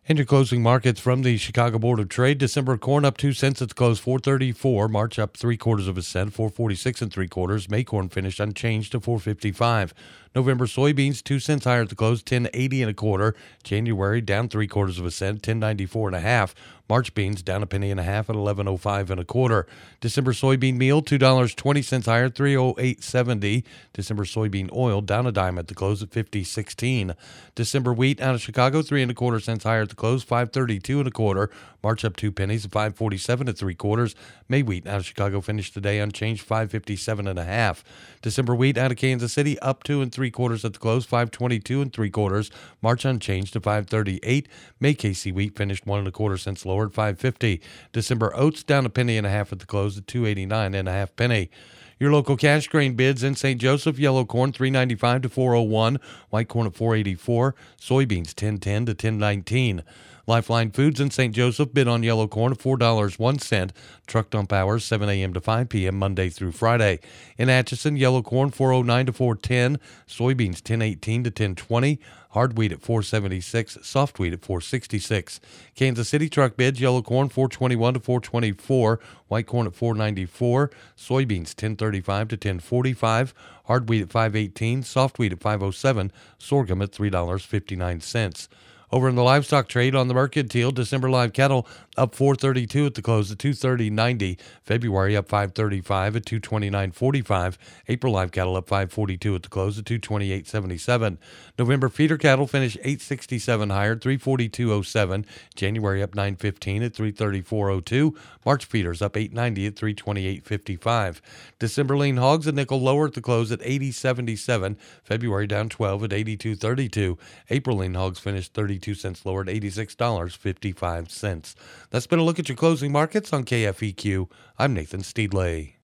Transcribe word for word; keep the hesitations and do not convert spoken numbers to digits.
And your closing markets from the Chicago Board of Trade. December corn up two cents at the close, four thirty-four. March up three quarters of a cent, four forty-six and three quarters. May corn finished unchanged to four fifty-five. November soybeans two cents higher at the close, ten eighty and a quarter. January down three quarters of a cent, ten ninety-four and a half. March beans down a penny and a half at eleven oh five and a quarter. December soybean meal two dollars and twenty cents higher, three oh eight seventy. December soybean oil down a dime at the close at fifty sixteen. December wheat out of Chicago three and a quarter cents higher at the close, five thirty-two and a quarter. March up two pennies at five forty-seven and three quarters. May wheat out of Chicago finished today unchanged, five fifty-seven and a half. December wheat out of Kansas City up two and three quarters at the close, five twenty-two and three quarters. March unchanged to five thirty-eight. May K C wheat finished one and a quarter cents lower at five fifty. December oats down a penny and a half at the close at two eighty-nine and a half penny. Your local cash grain bids in Saint Joseph: yellow corn three ninety-five to four oh one, white corn at four eighty-four, soybeans ten ten to ten nineteen. Lifeline Foods in Saint Joseph bid on yellow corn at four dollars and one cent. Truck dump hours seven a.m. to five p.m. Monday through Friday. In Atchison, yellow corn four oh nine to four ten, soybeans ten eighteen to ten twenty, hard wheat at four seventy-six, soft wheat at four sixty-six. Kansas City truck bids: yellow corn four twenty-one to four twenty-four, white corn at four ninety-four, soybeans ten thirty-five to ten forty-five, hard wheat at five eighteen, soft wheat at five oh seven, sorghum at three dollars and fifty-nine cents. Over in the livestock trade on the Mercantile, December live cattle up four thirty-two at the close at two thirty ninety. February up five thirty-five at two twenty-nine forty-five. April live cattle up five forty-two at the close at two twenty-eight seventy-seven. November feeder cattle finish eight sixty-seven higher, three forty-two oh seven. January up nine fifteen at three thirty-four oh two. March feeders up eight ninety at three twenty-eight fifty-five. December lean hogs a nickel lower at the close at eighty seventy-seven. February down twelve at eighty-two thirty-two. April lean hogs finished thirty-two cents lower at eighty-six dollars and fifty-five cents. That's been a look at your closing markets on K F E Q. I'm Nathan Steedley.